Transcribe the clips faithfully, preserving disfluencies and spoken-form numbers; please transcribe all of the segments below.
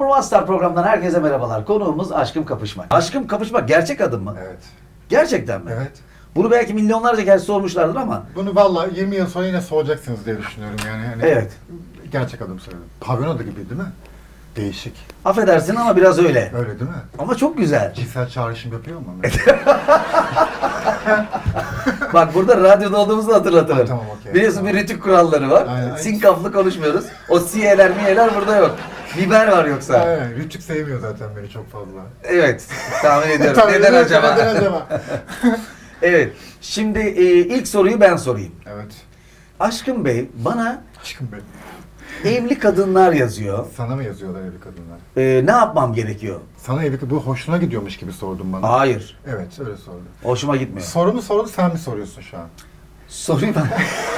Number One Star programından herkese merhabalar. Konuğumuz Aşkım Kapışmak. Aşkım Kapışmak gerçek adım mı? Evet. Gerçekten mi? Evet. Bunu belki milyonlarca kez sormuşlardır ama. Bunu vallahi yirmi yıl sonra yine soracaksınız diye düşünüyorum yani. yani Evet. Gerçek adım söyledim. Pavyon adı gibi değil mi? Değişik. Affedersin ama biraz öyle. Öyle değil mi? Ama çok güzel. Cinsel çağrışım yapıyor mu? Bak burada radyoda olduğumuzu hatırlatırım. Ha, tamam, okey. Biliyorsun Tamam. bir rütük kuralları var. Aynen. Sinkaflı konuşmuyoruz. O siyeler miyeler burada yok. Biber var yoksa. Aynen. Rütük sevmiyor zaten beni çok fazla. Evet. Tahmin ediyorum. Tahmin Neden ediyorum, acaba? Neden acaba? Evet. Şimdi e, ilk soruyu ben sorayım. Evet. Aşkım Bey bana Aşkım benim. evli kadınlar yazıyor. Sana mı yazıyorlar evli kadınlar? E, ne yapmam gerekiyor? Sana evli bu hoşuna gidiyormuş gibi sordun bana. Hayır. Evet öyle sordum. Hoşuma gitmiyor. Sorumu sordu sen mi soruyorsun şu an? Sorayım ben.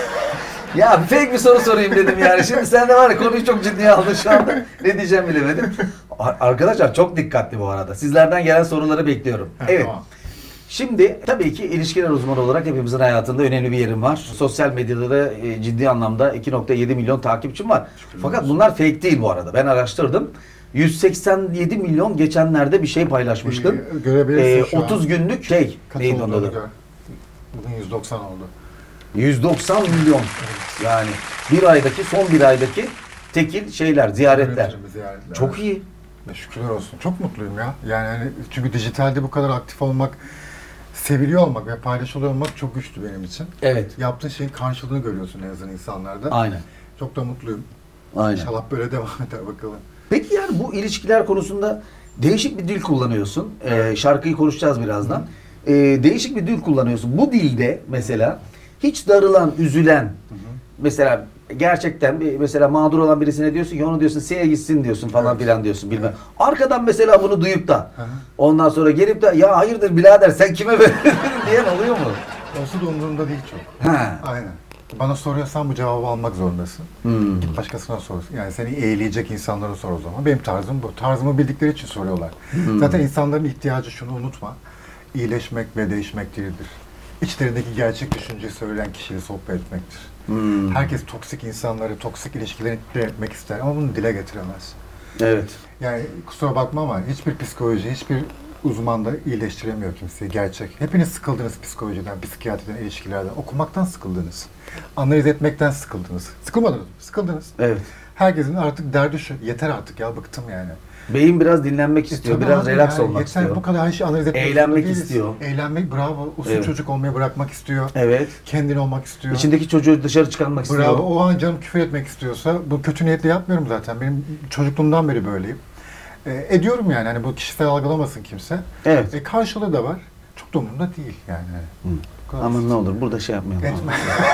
Ya fake bir soru sorayım dedim yani. Şimdi sen de var ya konuyu çok ciddiye aldın şu anda. Ne diyeceğim bilemedim. Ar- Arkadaşlar çok dikkatli bu arada. Sizlerden gelen soruları bekliyorum. Ha, Evet. Tamam. Şimdi tabii ki ilişkiler uzmanı olarak hepimizin hayatında önemli bir yerim var. Sosyal medyada da e, ciddi anlamda iki nokta yedi milyon takipçim var. Fakat bunlar fake değil bu arada. Ben araştırdım. yüz seksen yedi milyon geçenlerde bir şey paylaşmıştım. Ee, Görebilirsin Ee, şu an. otuz günlük şey Kaç neydi onun olduğunu adı? gör. Bugün yüz doksan oldu. yüz doksan milyon. Yani bir aydaki son bir aydaki tekil şeyler, ziyaretler. Görüntülü ziyaretler. Çok iyi. Ve şükürler olsun. Çok mutluyum ya. Yani hani çünkü dijitalde bu kadar aktif olmak, seviliyor olmak ve paylaşılıyor olmak çok güçlü benim için. Evet. Yaptığın şeyin karşılığını görüyorsun en azından insanlarda. Aynen. Çok da mutluyum. Aynen. İnşallah böyle devam eder bakalım. Peki yani bu ilişkiler konusunda değişik bir dil kullanıyorsun. Ee, şarkıyı konuşacağız birazdan. Ee, değişik bir dil kullanıyorsun. Bu dilde mesela hiç darılan, üzülen, Hı hı. mesela gerçekten bir mesela mağdur olan birisine diyorsun ki onu diyorsun seye gitsin diyorsun falan Evet. filan diyorsun bilmem. Evet. Arkadan mesela bunu duyup da Hı hı. ondan sonra gelip de ya hayırdır birader sen kime verdin diyen oluyor mu? Olsa da umurumda değil çok. Ha. Aynen. Bana soruyorsan bu cevabı almak zorundasın. Hmm. Git başkasına sor. Yani seni eğleyecek insanlara sor o zaman. Benim tarzım bu. Tarzımı bildikleri için soruyorlar. Hmm. Zaten insanların ihtiyacı şunu unutma. İyileşmek ve değişmek değildir. İçlerindeki gerçek düşünceyi söyleyen kişiyle sohbet etmektir. Hmm. Herkes toksik insanları, toksik ilişkileri dile etmek ister ama bunu dile getiremez. Evet. Yani kusura bakma ama hiçbir psikoloji, hiçbir uzman da iyileştiremiyor kimseyi. Gerçek. Hepiniz sıkıldınız psikolojiden, psikiyatriden, ilişkilerden. Okumaktan sıkıldınız. Analiz etmekten sıkıldınız. Sıkılmadınız mı? Sıkıldınız. Evet. Herkesin artık derdi şu. Yeter artık ya, bıktım yani. Beyin biraz dinlenmek istiyor, E, tabii biraz abi relax yani olmak yeter, istiyor. bu kadar her şeyi analiz etmek Eğlenmek zorunda değiliz. istiyor. Eğlenmek, bravo. Usul Evet. çocuk olmayı bırakmak istiyor. Evet. Kendin olmak istiyor. İçindeki çocuğu dışarı çıkarmak istiyor. Bravo. O an canım küfür etmek istiyorsa, bu kötü niyetle yapmıyorum zaten. Benim çocukluğumdan beri böyleyim. E, ediyorum yani. Hani bu kişisel algılamasın kimse. Evet. E, karşılığı da var. Çok da umurumda değil yani. Hı. Bu kadar Aman basit. ne olur burada şey yapmayalım. Etme.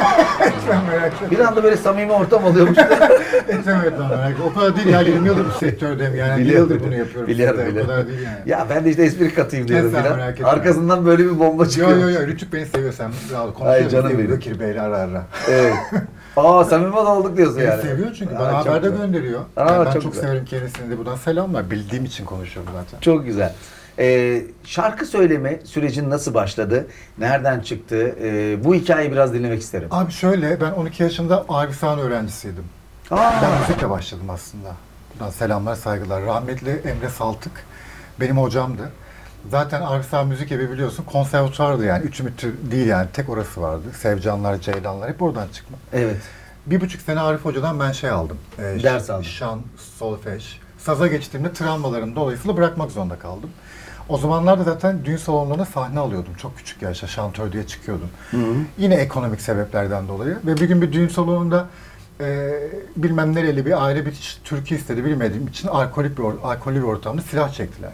Etme merak etme. Bir anda böyle samimi ortam oluyormuş. Etme etme merak etme. O kadar değil ya. yirmi yıldır bu sektördeyim yani. Bir yıldır bunu yapıyorum. Biliyorum, size. biliyorum. O kadar değil yani. Ya ben de işte espri katayım diyorum Sen filan. merak etme. Arkasından böyle bir bomba çıkıyor. Yo yo yo. Rütük beni seviyor sen. Ay Konuşuyoruz. canım benim. Bekir Bey'le ara ara. Evet. Aa samimi olduk diyorsun Beni yani. seviyor çünkü. Aa, Bana çok haber de güzel. gönderiyor. Aa, Yani ben çok çok güzel. severim kendisini de. Buradan selamlar. Bildiğim için konuşuyorum zaten. Çok güzel. Ee, şarkı söyleme sürecin nasıl başladı? Nereden çıktı? Ee, bu hikayeyi biraz dinlemek isterim. Abi şöyle, ben on iki yaşında Arif Sağan öğrencisiydim. Aa. Ben müzikle başladım aslında. Buradan selamlar, saygılar. Rahmetli Emre Saltık benim hocamdı. Zaten Arif Sağan Müzik Evi biliyorsun konservatuvardı yani. Üç ümitli değil yani. Tek orası vardı. Sevcanlar, Ceylanlar hep oradan çıkma. Evet. Bir buçuk sene Arif Hoca'dan ben şey aldım. E, Ders aldın. Şan, solfej. Saza geçtiğimde travmalarım dolayısıyla bırakmak zorunda kaldım. O zamanlarda zaten düğün salonlarına sahne alıyordum. Çok küçük yaşta şantör diye çıkıyordum. Hı hı. Yine ekonomik sebeplerden dolayı. Ve bir gün bir düğün salonunda e, bilmem nereli bir aile bir türkü istedi bilmediğim için alkolik bir, or- alkollü bir ortamda silah çektiler.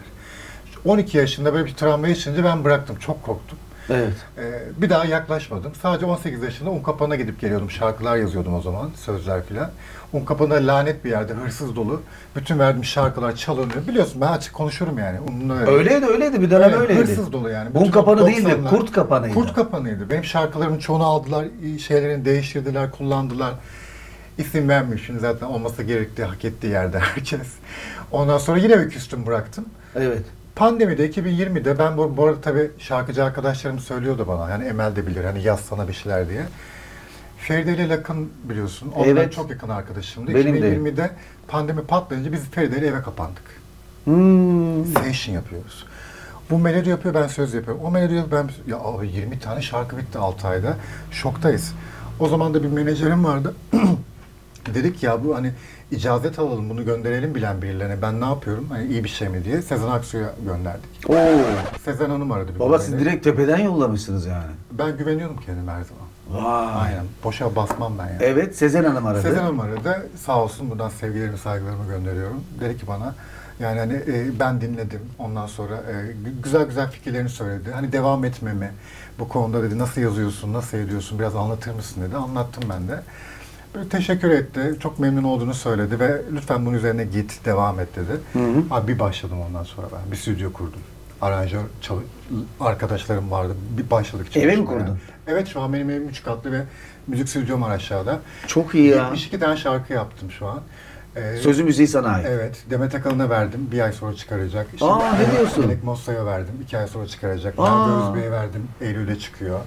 on iki yaşında böyle bir travma yaşayınca ben bıraktım. Çok korktum. Evet. Ee, bir daha yaklaşmadım. Sadece on sekiz yaşında Unkapanı'na gidip geliyordum. Şarkılar yazıyordum o zaman, sözler filan. Unkapanı lanet bir yerde, hırsız dolu. Bütün verdiğim şarkılar çalınıyor. Biliyorsun ben açık konuşurum yani. Onunla öyle. Öyleydi öyleydi bir dönem Evet, öyleydi. Hırsız dolu yani. Un Bütün kapanı değil mi? doksanlar Kurt kapanıydı. Kurt kapanıydı. Benim şarkılarımın çoğunu aldılar, şeylerini değiştirdiler, kullandılar. İsim vermiyor şimdi zaten olması gerektiği, hak ettiği yerde herkes. Ondan sonra yine bir küstüm bıraktım. Evet. Pandemide iki bin yirmide ben bu, bu arada tabii şarkıcı arkadaşlarım söylüyordu bana. Yani Emel de bilir hani yaz sana bir şeyler diye. Feride ile Lakın biliyorsun. Onlar Evet. çok yakın arkadaşımdı. Benim de. iki bin yirmide pandemi patlayınca biz Feride ile eve kapandık. Hmm. Session yapıyoruz. Bu melodi yapıyor, ben söz yapıyorum. O melodi yapıyor, ben... Ya abi yirmi tane şarkı bitti altı ayda. Şoktayız. O zaman da bir menajerim vardı. Dedik ya bu hani icazet alalım, bunu gönderelim bilen birilerine. Ben ne yapıyorum, hani iyi bir şey mi diye Sezen Aksu'ya gönderdik. Oo. Sezen Hanım aradı bir Baba gün siz beni. direkt tepeden yollamışsınız yani. Ben güveniyordum kendime her zaman. Vay. Aynen. Boşa basmam ben yani. Evet, Sezen Hanım aradı. Sezen Hanım aradı. Sağ olsun, buradan sevgilerimi, saygılarımı gönderiyorum. Dedi ki bana, yani hani e, ben dinledim. Ondan sonra e, gü- güzel güzel fikirlerini söyledi. Hani devam etmemi bu konuda dedi. Nasıl yazıyorsun, nasıl ediyorsun, biraz anlatır mısın dedi. Anlattım ben de. Böyle teşekkür etti. Çok memnun olduğunu söyledi ve lütfen bunun üzerine git, devam et dedi. Hı hı. Abi bir başladım ondan sonra ben. Bir stüdyo kurdum. Aranjör çalı- arkadaşlarım vardı. Bir başladık Eve mi çalışmaya. kurdun? Evet, şu an benim evim üç katlı ve müzik stüdyom var aşağıda. Çok iyi ya. yetmiş iki tane şarkı yaptım şu an. Ee, Sözü müziği sana ait. Evet, Demet Akalın'a verdim. Bir ay sonra çıkaracak. Aa, ne diyorsun? Melek Mosso'ya verdim. iki ay sonra çıkaracak. Aa. Merve Özbey'e verdim. Eylül'de çıkıyor.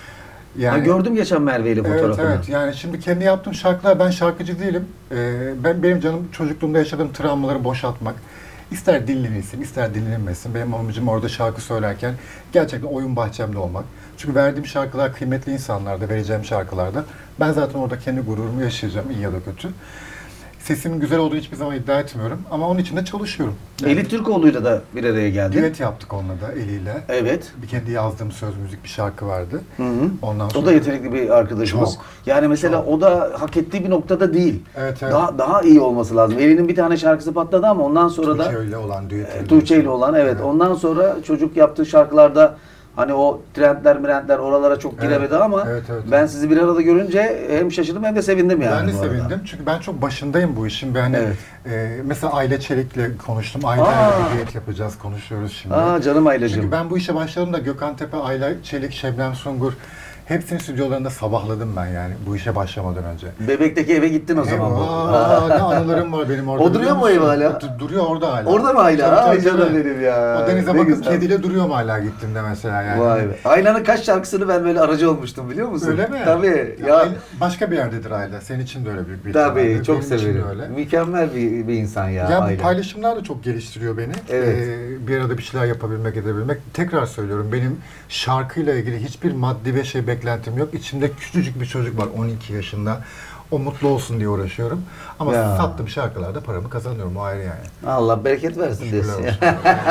Ha, gördüm geçen Merve ile Evet, fotoğrafını. evet. Yani şimdi kendi yaptığım şarkılar, ben şarkıcı değilim. Ee, ben benim canım çocukluğumda yaşadığım travmaları boşaltmak. İster dinlenilsin, ister dinlenmesin. Benim amacım orada şarkı söylerken gerçekten oyun bahçemde olmak. Çünkü verdiğim şarkılar kıymetli insanlarda, vereceğim şarkılarda. Ben zaten orada kendi gururumu yaşayacağım, iyi ya da kötü. Sesimin güzel olduğunu hiçbir zaman iddia etmiyorum ama onun için de çalışıyorum. Yani Eli Türkoğlu'yla da bir araya geldi. düet yaptık onunla da, eliyle. Evet. Bir kendi yazdığım söz müzik bir şarkı vardı. Hı hı. Ondan O sonra da yetenekli bir arkadaşımız. Çok, Yani mesela çok. o da hak ettiği bir noktada değil. Evet, evet. Daha daha iyi olması lazım. Eli'nin bir tane şarkısı patladı ama ondan sonra da Tuğçe ile olan düet. e, Tuğçe ile olan evet. Ondan sonra çocuk yaptığı şarkılarda hani o trendler mirentler oralara çok giremedi Evet, ama evet, evet. ben sizi bir arada görünce hem şaşırdım hem de sevindim yani. Ben de bu arada. sevindim çünkü ben çok başındayım bu işin. Ben Evet. e, mesela Aile Çelik'le konuştum. Ayla Aa. bir düet yapacağız, konuşuyoruz şimdi. Aa canım Aylacığım. Çünkü ben bu işe başladığımda Gökhan Tepe, Ayla Çelik, Şebnem Sungur hepsinin stüdyolarında sabahladım ben yani bu işe başlamadan önce. Bebekteki eve gittin o zaman. bu. Aa, ne anılarım var benim orada. O duruyor biliyor mu ev musun? hala? Du- Duruyor orada hala. Orada mı hala? Tabii, Ay tabii, canım tabii. benim ya. O denize Ne bakıp güzel. kediyle duruyor mu hala gittiğimde mesela yani. Vay be. Ayla'nın kaç şarkısını ben böyle aracı olmuştum biliyor musun? Öyle mi? Tabii. Ya, Ya, Ayla- başka bir yerdedir Ayla. Senin için de öyle büyük bir tabii ihtimalle. çok Benim için de severim. öyle. Mükemmel bir, bir insan ya, Ya bu Ayla. paylaşımlar da çok geliştiriyor beni. Evet. Ee, bir arada bir şeyler yapabilmek, edebilmek. Tekrar söylüyorum, benim şarkıyla ilgili hiçbir maddi ve şey beklentim yok. İçimde küçücük bir çocuk var on iki yaşında. O mutlu olsun diye uğraşıyorum. Ama Ya. sattığım şarkılarda paramı kazanıyorum. O ayrı yani. Allah bereket versin Şükürler diyorsun. olsun.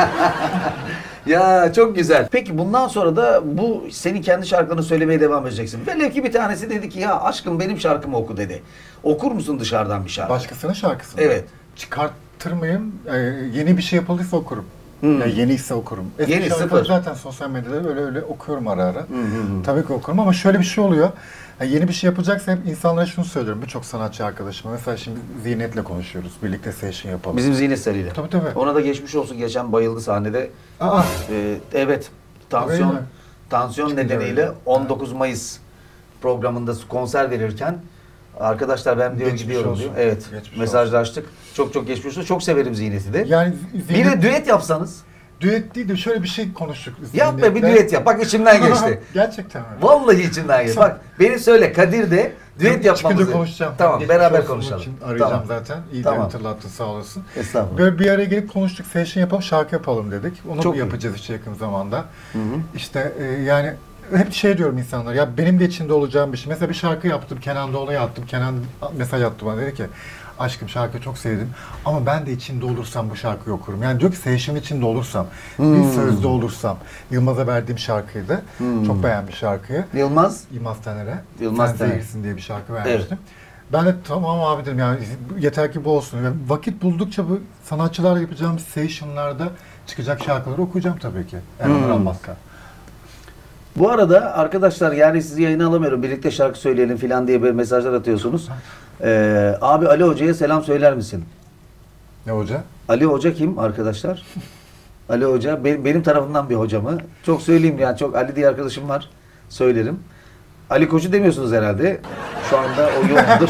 Ya çok güzel. Peki bundan sonra da bu senin kendi şarkını söylemeye devam edeceksin. Velev ki bir tanesi dedi ki ya aşkım benim şarkımı oku dedi. Okur musun dışarıdan bir şarkı? Başkasının şarkısını. Evet. Çıkartır mıyım? Ee, yeni bir şey yapıldıysa okurum. Hmm. Yani yeni ise okurum. Eski Yeni, şarkıları sıfır. zaten sosyal medyada öyle öyle okuyorum ara ara. Hı hı hı. Tabii ki okurum ama şöyle bir şey oluyor. Yani yeni bir şey yapacaksa hep insanlara şunu söylüyorum. Birçok sanatçı arkadaşıma. Mesela şimdi Ziynet'le konuşuyoruz. Birlikte session yapalım. Bizim Zinet Sarı'yla. Tabii, tabii. Ona da geçmiş olsun. Geçen bayıldı sahnede. Aa, Ee, evet. Tansiyon Öyle mi? tansiyon Çıkınca nedeniyle öyle. on dokuz Mayıs programında konser verirken arkadaşlar ben diyor Geçmiş gidiyorum olsun. diyor. Evet. Geçmiş mesajlaştık. Çok çok geçmiş olsun. Çok severim Zinet'i de. yani Bir Ziynet, de düet yapsanız. düet değil de şöyle bir şey konuştuk. Yap be bir Ziynet'le. düet yap. Bak içimden geçti. Gerçekten mi? Vallahi içimden geçti. Bak beni söyle Kadir de düet yapmamızı. Çıkınca konuşacağım. Tamam Geçmiş beraber olsun konuşalım. için arayacağım Tamam. zaten. İyi Tamam. de hatırlattın, sağ olasın. Estağfurullah. Böyle bir araya gelip konuştuk, session yapalım, şarkı yapalım dedik. Onu Çok iyi. yapacağız işte yakın zamanda. Hı hı. İşte e, yani hep şey diyorum insanlara, ya benim de içinde olacağım bir şey. Mesela bir şarkı yaptım, Kenan Doğulu'ya attım. Kenan mesaj attı bana, dedi ki aşkım şarkıyı çok sevdim ama ben de içinde olursam bu şarkıyı okurum. Yani diyor ki session içinde olursam, Hmm. bir sözde olursam. Yılmaz'a verdiğim şarkıydı. Hmm. Çok beğenmiş şarkıyı. Yılmaz. Yılmaz Taner'e. Yılmaz Sen Taner. Zehirsin diye bir şarkı vermiştim. Ben de tamam abi dedim, yani yeter ki bu olsun. Ve vakit buldukça bu sanatçılarla yapacağım session'larda çıkacak şarkıları okuyacağım tabii ki. Eğer Hmm. onlar almazsa. Bu arada arkadaşlar yani sizi yayına alamıyorum. Birlikte şarkı söyleyelim falan diye böyle mesajlar atıyorsunuz. Ee, abi Ali Hoca'ya selam söyler misin? Ne hoca? Ali Hoca kim arkadaşlar? Ali Hoca benim, benim tarafımdan bir hocamı. Çok söyleyeyim yani çok Ali diye arkadaşım var. Söylerim. Ali Koç'u demiyorsunuz herhalde. Şu anda o yoğundur.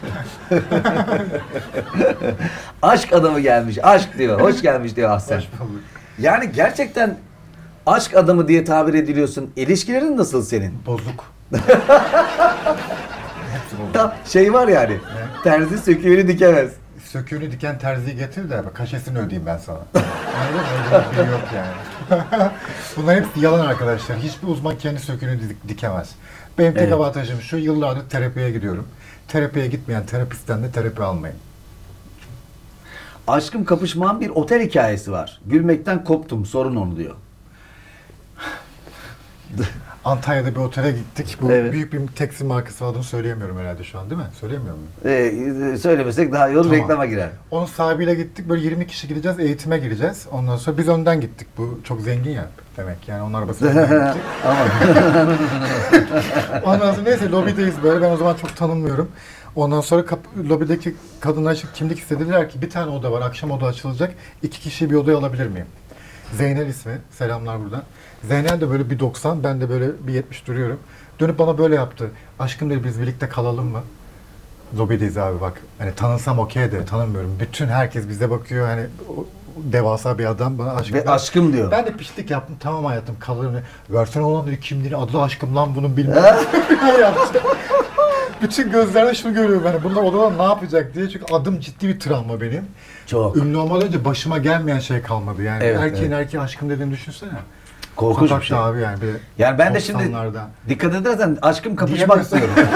Aşk adamı gelmiş. Aşk diyor. Hoş gelmiş diyor Ahsen. Hoş bulduk. Yani gerçekten aşk adamı diye tabir ediliyorsun. İlişkilerin nasıl senin? Bozuk. hepsi buldum. Tam şey var yani. Terzi söküğünü dikemez. Söküğünü diken terziyi getir de kaşesini ödeyeyim ben sana. Anladın mı? Öyle bir şey yok yani. Bunlar hepsi yalan arkadaşlar. Hiçbir uzman kendi söküğünü dik- dikemez. Benim tek Evet. avantajım şu, yıllardır terapiye gidiyorum. Terapiye gitmeyen terapistten de terapi almayın. Aşkım kapışmağın bir otel hikayesi var. Gülmekten koptum, sorun onu diyor. Antalya'da bir otele gittik. Bu Evet. büyük bir tekstil markası adını söyleyemiyorum herhalde şu an, değil mi? Söyleyemiyor muyum? Ee, söylemesek daha iyi olur, Tamam. reklama girer. Onun sahibiyle gittik. Böyle yirmi kişi gideceğiz, eğitime gireceğiz. Ondan sonra biz önden gittik. Bu çok zengin ya demek. Yani onun arabasına önden gittik. Ama Ondan sonra neyse lobideyiz böyle. Ben o zaman çok tanınmıyorum. Ondan sonra kap- lobideki kadınlar için kimlik istediler ki bir tane oda var. Akşam oda açılacak. İki kişiyi bir odaya alabilir miyim? Zeynel ismi. Selamlar buradan. Zeynel de böyle bir doksan. Ben de böyle bir yetmiş duruyorum. Dönüp bana böyle yaptı. Aşkım dedi, biz birlikte kalalım mı? Lobideyiz abi bak. Hani tanınsam okey de tanımıyorum. Bütün herkes bize bakıyor. Hani o devasa bir adam bana aşkım. ve aşkım diyor. Ben de pişlik yaptım. Tamam hayatım kalırım. Versene oğlum dedi, kimliğini, adı da aşkım lan bunun bilmem. Yaptı. Bütün gözlerden şunu görüyorum ben. Bunlar odadan ne yapacak diye. Çünkü adım ciddi bir travma benim. Çok. Ünlü olmadan önce başıma gelmeyen şey kalmadı. Yani Evet, erkeğin evet. erkeğe aşkım dediğini düşünsene. Korkunç bir Sokakta şey. abi yani. Bir de Yani ben de şimdi doksanlarda. dikkat edersen aşkım kapışmak Diyemiyorsun. istiyorum.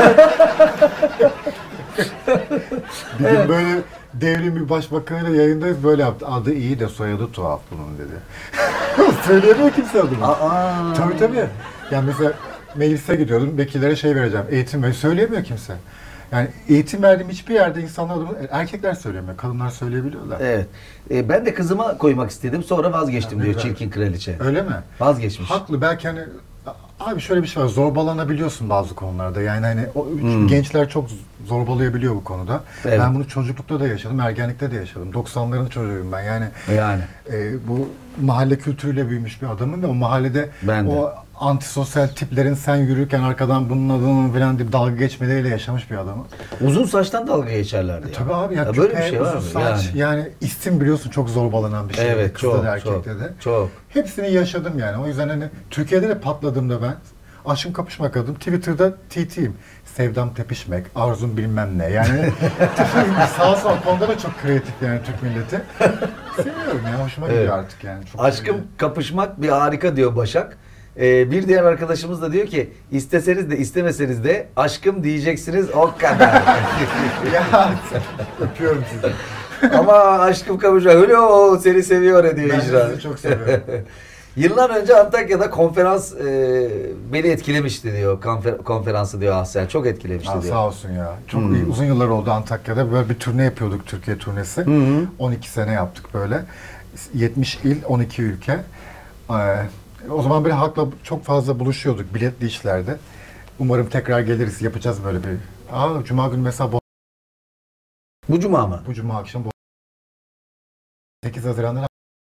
Bir gün böyle devrim bir başbakanıyla yayındayız, böyle yaptı. Adı iyi de soyadı tuhaf bunun dedi. Söyleyemiyor kimse adını. Aa. Tabii tabii. Yani mesela meclise gidiyordum, vekillere şey vereceğim, eğitim ver, söyleyemiyor kimse. Yani eğitim verdiğim hiçbir yerde insanlar adını, erkekler söyleyemiyor, kadınlar söyleyebiliyorlar. Evet. Ee, ben de kızıma koymak istedim, sonra vazgeçtim Ha, diyor güzel. çirkin kraliçe. Öyle mi? Vazgeçmiş. Haklı, belki hani abi şöyle bir şey var, zorbalanabiliyorsun bazı konularda. Yani hani o, Hmm. gençler çok zorbalayabiliyor bu konuda. Evet. Ben bunu çocuklukta da yaşadım, ergenlikte de yaşadım. doksanların çocuğuyum ben. Yani Yani. e, bu mahalle kültürüyle büyümüş bir adamım ve o mahallede Ben de. o antisosyal tiplerin sen yürürken arkadan bunun adını falan deyip dalga geçmeleriyle yaşamış bir adamım. Uzun saçtan dalga geçerlerdi. ya. Tabii abi ya, Ya böyle küpe, bir şey var uzun mı? saç, Yani. yani isim biliyorsun çok zorbalanan bir şey. Evet, Kızda çok, da çok, erkekte de. çok. Hepsini yaşadım yani. O yüzden hani Türkiye'de de patladığımda ben aşkım kapışmak adım. Twitter'da T T'yim. Sevdam tepişmek, arzum bilmem ne. Yani sağ sol konuda da çok kreatif yani Türk milleti. Seviyorum ya, hoşuma gidiyor Evet. artık yani. Çok Aşkım seviyorum. kapışmak bir harika diyor Başak. Ee, bir diğer arkadaşımız da diyor ki isteseniz de istemeseniz de aşkım diyeceksiniz o kadar. Ya öpüyorum sizi. Ama aşkım kapışmak öyle o seni seviyor diyor Ben de icra. sizi çok seviyorum. Yıllar önce Antakya'da konferans e, beni etkilemişti diyor. Konfer- konferansı diyor Ahsen. Çok etkilemişti Aa, diyor. sağ olsun ya. Çok Hmm. iyi, uzun yıllar oldu Antakya'da. Böyle bir turne yapıyorduk, Türkiye turnesi. Hı hı. on iki sene yaptık böyle. yetmiş il, on iki ülke. Ee, o zaman böyle halkla çok fazla buluşuyorduk biletli işlerde. Umarım tekrar geliriz, yapacağız böyle bir. Aa, Cuma günü mesela bu, Bu cuma mı? bu Cuma akşam bu sekiz Haziran'da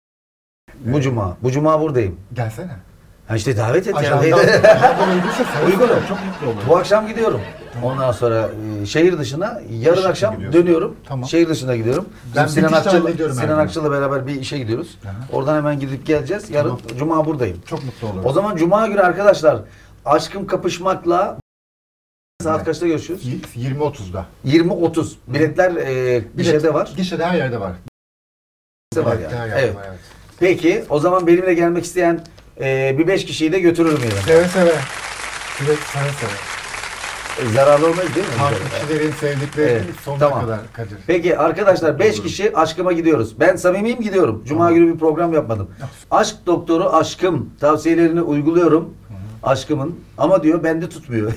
Bu cuma. Bu cuma buradayım. gelsene. Ha işte davet et ya. Ajandan, ajandan uyguysa seve Uygunum. seve, çok mutlu olurum. Bu akşam gidiyorum. Ondan sonra e, şehir dışına yarın İşe akşam gidiyorsun. dönüyorum. Tamam. Şehir dışına gidiyorum. Ben Bizim Sinan bitişte Akçıl, hallediyorum her Sinan gün. Akçıl'la beraber bir işe gidiyoruz. Aha. Oradan hemen gidip geleceğiz. Yarın Tamam. cuma buradayım. Çok mutlu olurum. O zaman cuma günü arkadaşlar aşkım kapışmakla saat Evet. kaçta görüşürüz? yirmi otuzda. yirmi otuz. Biletler e, gişede var. Gişede her yerde var. Gişede var Bilette yani. her yerde Evet. var, evet. Peki o zaman benimle gelmek isteyen e, bir beş kişiyi de götürürüm yanıma. Seve seve. Seve seve seve. Zararlı olmayız değil mi? Takipçilerin, sevdiklerin Evet, sonuna tamam. kadar Kadir. Peki arkadaşlar beş kişi aşkıma gidiyoruz. Ben samimiyim gidiyorum. Cuma Tamam. günü bir program yapmadım. Aşk doktoru aşkım tavsiyelerini uyguluyorum. Aşkımın ama diyor bende tutmuyor.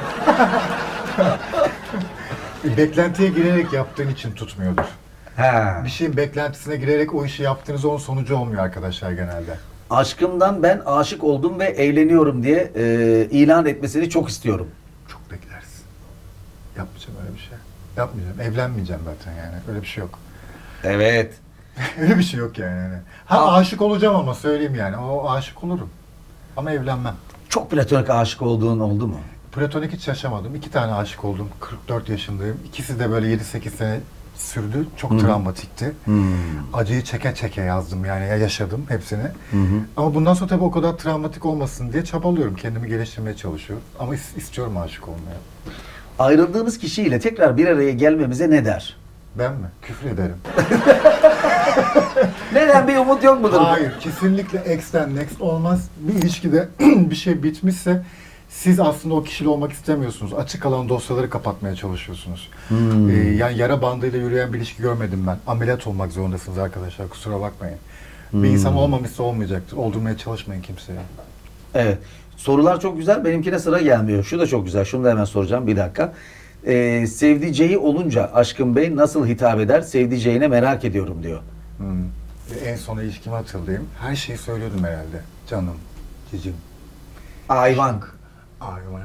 Beklentiye girerek yaptığın için tutmuyordur. ha. Bir şeyin beklentisine girerek o işi yaptığınız onun sonucu olmuyor arkadaşlar genelde. Aşkımdan ben aşık oldum ve evleniyorum diye e, ilan etmesini çok istiyorum. Çok beklersin. Yapmayacağım öyle bir şey. Yapmayacağım. Evlenmeyeceğim zaten yani. Öyle bir şey yok. Evet. Öyle bir şey yok yani. yani. Ha aşık olacağım ama söyleyeyim yani. O aşık olurum. Ama evlenmem. Çok platonik aşık olduğun oldu mu? Platonik hiç yaşamadım. İki tane aşık oldum. kırk dört yaşındayım. İkisi de böyle yedi sekiz sene sürdü. Çok Hı. travmatikti. Hmm. Acıyı çeke çeke yazdım yani ya yaşadım hepsini. Hı hı. Ama bundan sonra tabii o kadar travmatik olmasın diye çabalıyorum. Kendimi geliştirmeye çalışıyorum. Ama is- istiyorum aşık olmaya. Ayrıldığınız kişiyle tekrar bir araya gelmemize ne der? Ben mi? Küfür ederim. Neden, bir umut yok mudur? Hayır, kesinlikle ex'ten next olmaz. Bir ilişkide bir şey bitmişse siz aslında o kişiyle olmak istemiyorsunuz. Açık kalan dosyaları kapatmaya çalışıyorsunuz. Hmm. Ee, yani yara bandıyla yürüyen bir ilişki görmedim ben. Ameliyat olmak zorundasınız arkadaşlar, kusura bakmayın. Hmm. Bir insan olmamışsa olmayacaktır. Oldurmaya çalışmayın kimseye. Evet. Sorular çok güzel. Benimkine sıra gelmiyor. Şu da çok güzel. Şunu da hemen soracağım. Bir dakika. Ee, sevdiceği olunca Aşkın Bey nasıl hitap eder? Sevdiceğine merak ediyorum diyor. Hmm. Ve en son ilişkimi hatırlayayım. Her şeyi söylüyordum herhalde. Canım, cicim. Hayvan. Hayvan.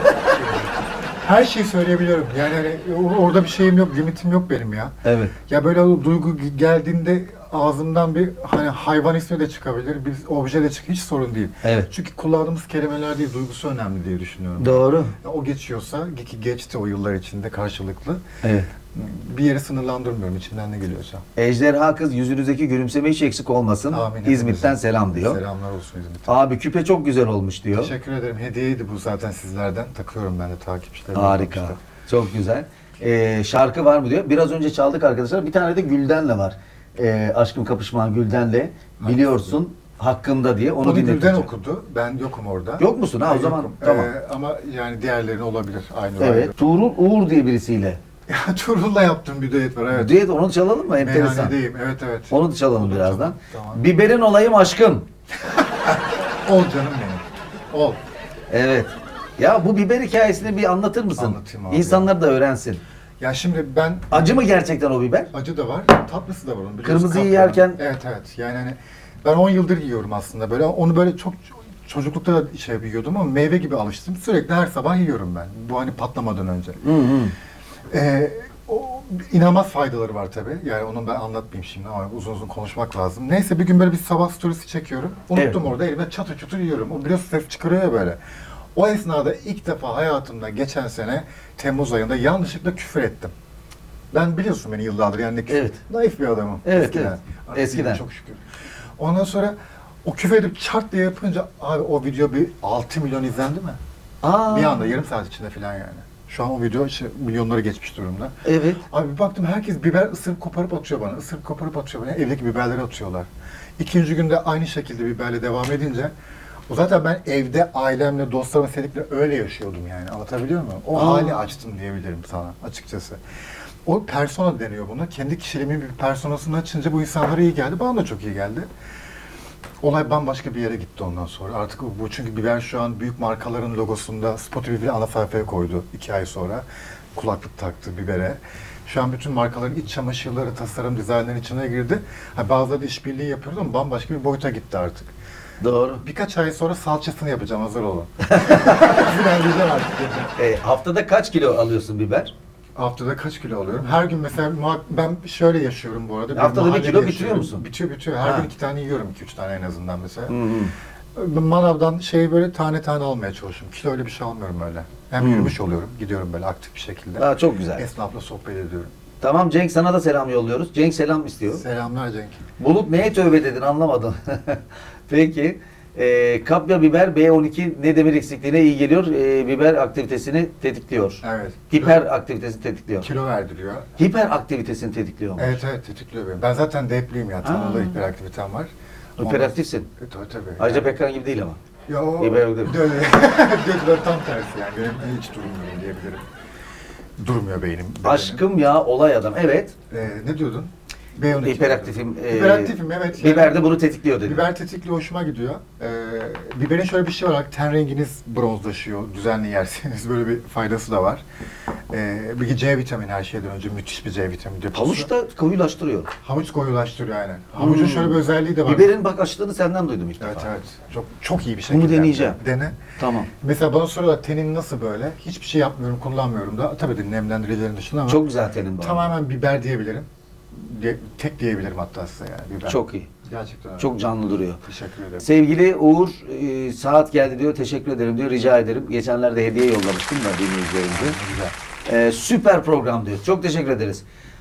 Her şeyi söyleyebiliyorum. Yani hani or- orada bir şeyim yok, limitim yok benim ya. Evet. Ya böyle o duygu geldiğinde ağzımdan bir hani hayvan ismi de çıkabilir, bir obje de çıkabilir, hiç sorun değil. Evet. Çünkü kullandığımız kelimeler değil, duygusu önemli diye düşünüyorum. Doğru. Ya o geçiyorsa, ki geçti o yıllar içinde karşılıklı. Evet. Bir yeri sınırlandırmıyorum, içimden ne geliyorsa. Ejderha kız yüzünüzdeki gülümseme hiç eksik olmasın. Amin. İzmit'ten Hepimizin. selam diyor. Selamlar olsun İzmit'ten. Abi küpe çok güzel olmuş diyor. Teşekkür ederim. Hediyeydi bu zaten sizlerden. Takıyorum ben de takipçilerime. Harika. Çok güzel. Ee, şarkı var mı diyor. Biraz önce çaldık arkadaşlar. Bir tane de Gülden'le var. Ee, Aşkım Kapışman Gülden'le. Biliyorsun hakkında diye. Onu Onu Gülden dinleteceğim. okudu. Ben yokum orada. Yok musun? Ha, o Ben zaman yokum. tamam. Ee, ama yani diğerleri olabilir. Aynı ayrı. Evet. Tuğrul Uğur diye birisiyle. Ya Tuğrul'la yaptığım bir düet var. Evet. Düet, onu çalalım mı? Enteresan. Meyhanedeyim. Evet evet. Onu da çalalım Olur, birazdan. Tamam. tamam. Biberin olayım aşkım. Ol canım benim. Ol. Evet. Ya bu biber hikayesini bir anlatır mısın? Anlatayım abi. İnsanlar da öğrensin. Ya şimdi ben Acı mı gerçekten o biber? acı da var, tatlısı da var. Onu biliyorsun, Kırmızıyı kapya. yerken- Evet evet. Yani hani ben on yıldır yiyorum aslında böyle. Onu böyle çok çocuklukta da şey yiyordum ama meyve gibi alıştım. Sürekli her sabah yiyorum ben. Bu hani patlamadan önce. Hı hı. Ee, o inanılmaz faydaları var tabii. Yani onu ben anlatmayayım şimdi ama uzun uzun konuşmak lazım. Neyse bir gün böyle bir sabah storiesi çekiyorum. Unuttum Evet. orada, elimde çatır çutur yiyorum. O biliyorsun ses çıkarıyor ya böyle. O esnada ilk defa hayatımda geçen sene Temmuz ayında yanlışlıkla küfür ettim. Ben biliyorsun beni yıllardır yani ne küfür. Evet. Naif bir adamım. Evet, eskiden. evet. Artık Eskiden. değilim, çok şükür. Ondan sonra o küfür edip çart diye yapınca abi o video bir altı milyon izlendi mi? Aa. Bir anda yarım saat içinde falan yani. Şu an o video işte milyonları geçmiş durumda. Evet. Abi bir baktım herkes biber ısırıp koparıp atıyor bana. Isırıp koparıp atıyor bana. Evdeki biberleri atıyorlar. İkinci günde aynı şekilde biberle devam edince o zaten ben evde ailemle, dostlarımla, sevdikle öyle yaşıyordum yani. Anlatabiliyor muyum? O Aa. hali açtım diyebilirim sana açıkçası. O persona deniyor buna. Kendi kişiliğimin bir personasını açınca bu insanlara iyi geldi. Bana da çok iyi geldi. Olay bambaşka bir yere gitti ondan sonra. Artık bu çünkü biber şu an büyük markaların logosunda Spotify ana sayfaya koydu iki ay sonra. Kulaklık taktı bibere. Şu an bütün markaların iç çamaşırları, tasarım, dizaynların içine girdi. Ha, bazıları da işbirliği yapıyoruz ama bambaşka bir boyuta gitti artık. Doğru. Birkaç ay sonra salçasını yapacağım, hazır olun. Finalleyeceğim artık. E, haftada kaç kilo alıyorsun biber? Haftada kaç kilo alıyorum? Her gün mesela muhak- ben şöyle yaşıyorum bu arada. Haftada bir mahallede kilo yaşıyorum. bitiriyor musun? Bitiyor bitiyor. Her Ha. gün iki tane yiyorum, iki üç tane en azından mesela. Hı hı. Manavdan şey böyle tane tane almaya çalışıyorum. Kilo öyle bir şey almıyorum öyle. Hem Hmm. yürümüş oluyorum, gidiyorum böyle aktif bir şekilde. Aa, çok güzel. Esnafla sohbet ediyorum. Tamam Cenk, sana da selam yolluyoruz. Cenk selam istiyor. Selamlar Cenk. Bulut neye tövbe dedin anlamadım. Peki. E, kapya biber B on iki ne demir eksikliğine iyi geliyor. E, biber aktivitesini tetikliyor. Evet. Hiper aktivitesini tetikliyor. Kilo verdiriyor. Hiper aktivitesini tetikliyor. Evet evet tetikliyor beni. Ben zaten depliyim ya. Tanrılı Aa. hiperaktivitem var. Hiperaktifsin. E, tabii tabii. Ayrıca Yani- Pekkan gibi değil ama. Ya o Hiperaktif. de öyle. Diyor tam tersi yani. Benim hiç durmuyorum diyebilirim. Durmuyor beynim. bedenim. Aşkım ya olay adam. Evet. Ee, ne diyordun? B on iki. Hiperaktifim. E, Hiperaktifim evet. Biber de bunu tetikliyor dedi. Biber tetikli hoşuma gidiyor. Ee, biberin şöyle bir şey var. Ten renginiz bronzlaşıyor. Düzenli yerseniz böyle bir faydası da var. Ee, bir C vitamini her şeyden önce müthiş bir C vitamini deposu. Havuç da koyulaştırıyor. Havuç koyulaştırıyor aynen. Havucun Hmm. şöyle bir özelliği de var. Biberin bak açtığını senden duydum ilk Evet defa. evet. Çok çok iyi bir şey. Bunu deneyeceğim. Dene. Tamam. Mesela bana soruyorlar tenin nasıl böyle? Hiçbir şey yapmıyorum, kullanmıyorum da. Tabii de nemlendiricilerin dışında ama Çok güzel tenin bu arada. tamamen biber diyebilirim. De- tek diyebilirim hatta size yani biber. Çok iyi. Gerçekten öyle. Çok canlı duruyor. Teşekkür ederim. Sevgili Uğur, e, saat geldi diyor. Teşekkür ederim diyor. Rica ederim. Geçenlerde hediye yollamıştım da dinleyicilerimize. Güzel. E, süper program diyor. Çok teşekkür ederiz.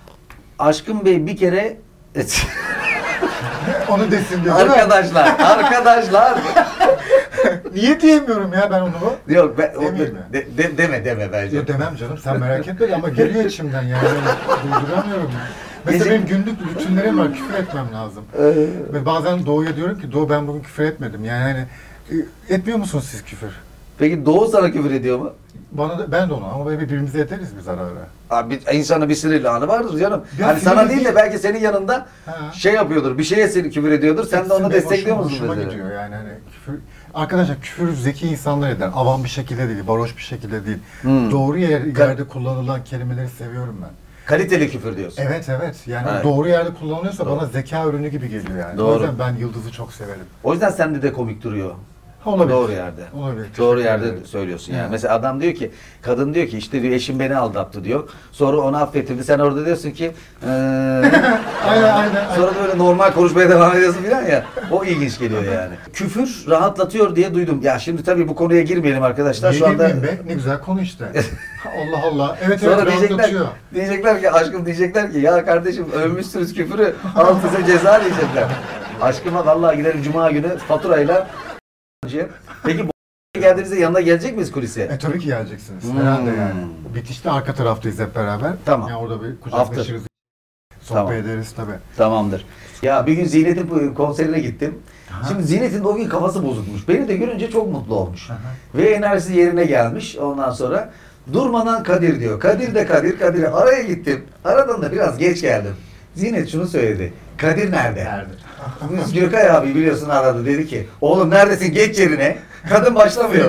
Aşkın Bey bir kere Onu desin diyor. arkadaşlar, arkadaşlar Niye diyemiyorum ya ben onu? Yok ben, o, Demeyeyim mi? de, de- deme deme bence. Yok demem canım, sen merak etme de ama geliyor içimden yani. Durduramıyorum. Mesela Gece- benim günlük rutinlerim var, küfür etmem lazım. Ve bazen Doğu'ya diyorum ki, Doğu ben bugün küfür etmedim. Yani hani, e, etmiyor musunuz siz küfür? Peki Doğu sana küfür ediyor mu? Bana da, ben de onu ama böyle birbirimize ederiz biz ara ara. Abi insana bir sinirli anı vardır canım. Ya hani sana sinirli değil de değil. belki senin yanında Ha. şey yapıyordur, bir şeye seni küfür ediyordur. Sen de onu Benim destekliyor hoşuma- musun Hoşuma mesela? gidiyor yani hani küfür. Arkadaşlar küfür zeki insanlar eder. Avam bir şekilde değil, varoş bir şekilde değil. Hmm. Doğru yer, yerde kullanılan kelimeleri seviyorum ben. Kaliteli küfür diyorsun. Evet evet. Yani Evet. doğru yerde kullanılıyorsa Doğru. bana zeka ürünü gibi geliyor yani. Doğru. O yüzden ben Yıldız'ı çok severim. O yüzden sende de komik duruyor. Olabilir. Doğru yerde. Olabilir. Doğru Teşekkür yerde ederim. söylüyorsun yani. Evet. Mesela adam diyor ki, kadın diyor ki işte diyor eşim beni aldattı diyor. Sonra onu affettirdi. Sen orada diyorsun ki eee Aynen aynen. sonra da böyle normal konuşmaya devam ediyorsun falan ya. O ilginç geliyor yani. Küfür rahatlatıyor diye duydum. Ya şimdi tabii bu konuya girmeyelim arkadaşlar. Niye Şu anda girmeyeyim be? Ne güzel konu işte. Allah Allah. Evet sonra evet diyecekler, rahatlatıyor. diyecekler ki aşkım diyecekler ki ya kardeşim övmüşsünüz küfürü al size ceza diyecekler. Aşkıma vallahi gidelim cuma günü faturayla. Peki bu geldiğinizde yanına gelecek miyiz kulise? E tabii ki geleceksiniz. Hmm. Herhalde yani. Bitişte arka taraftayız hep beraber. Tamam. Yani orada bir kucaklaşırız. Sohbet Tamam. ederiz tabii. Tamamdır. Ya bir gün Zinet'in konserine gittim. Şimdi Zinet'in o gün kafası bozukmuş. Beni de görünce çok mutlu olmuş. Aha. Ve enerjisi yerine gelmiş. Ondan sonra durmadan Kadir diyor. Kadir de Kadir, Kadir. Araya gittim. Aradan da biraz geç geldim. Zinet şunu söyledi. Kadir nerede? Nerede? Biz Gökay abi biliyorsun aradı. Dedi ki oğlum neredesin geç yerine. Kadın başlamıyor.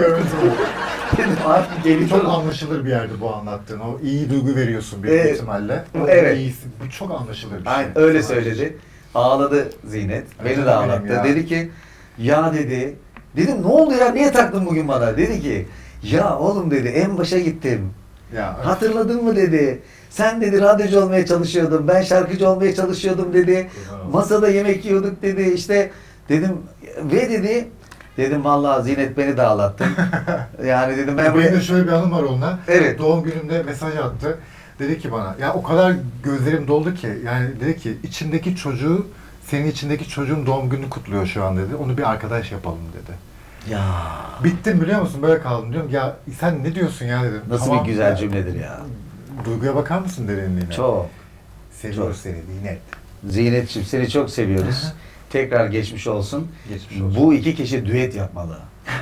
Dedim artık Çok geliyorum. anlaşılır bir yerde bu anlattığın. O iyi duygu veriyorsun bir Evet. ihtimalle. O Evet. iyisi. Bu çok anlaşılır bir şey. Aynen öyle söyledi. Ağladı Zinet. Beni Öyle de mi ağlattı. ya? Dedi ki ya dedi. Dedim ne oldu ya niye taktın bugün bana? Dedi ki ya oğlum dedi en başa gittim. Ya, Hatırladın mı dedi. Sen dedi radyocu olmaya çalışıyordun. Ben şarkıcı olmaya çalışıyordum dedi. Bravo. Masada yemek yiyorduk dedi. İşte dedim ve dedi dedim vallahi Zinet beni de ağlattın. Yani dedim ben Benim buraya de şöyle bir anım var onunla. Evet. Doğum günümde mesaj attı. Dedi ki bana, ya o kadar gözlerim doldu ki, yani dedi ki içindeki çocuğu, senin içindeki çocuğun doğum gününü kutluyor şu an dedi. Onu bir arkadaş yapalım dedi. ya Bittim biliyor musun? Böyle kaldım diyorum. Ya sen ne diyorsun ya dedim. nasıl Tamam, bir güzel ya, cümledir ya. Duyguya bakar mısın derinliğine? Çok. Seviyoruz çok. seni Zinet. Ziynet'ciğim seni çok seviyoruz. Tekrar geçmiş olsun. Geçmiş olsun. Bu iki kişi düet yapmalı.